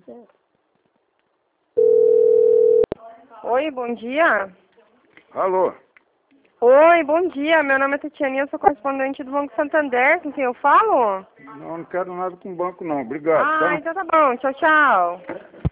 Oi, bom dia. Alô? Oi, bom dia. Meu nome é Tatiana e eu sou correspondente do Banco Santander. Com quem eu falo? Não quero nada com banco não, obrigado. Ah, então tá bom. Tchau, tchau.